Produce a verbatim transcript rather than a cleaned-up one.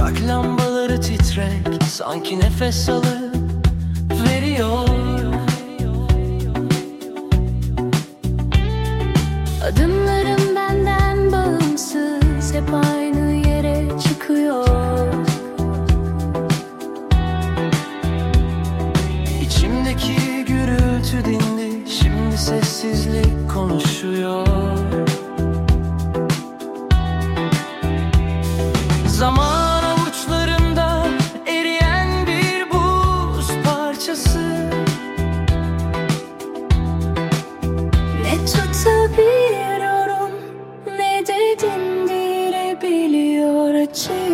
Sokak lambaları titrek, sanki nefes alıp veriyor. Adımlarım benden bağımsız, hep aynı yere çıkıyor. İçimdeki gürültü dindi, şimdi sessizlik konuşuyor. Zaman avuçlarımda eriyen bir buz parçası. Ne tutabiliyorum, ne de dindirebiliyor acıyı.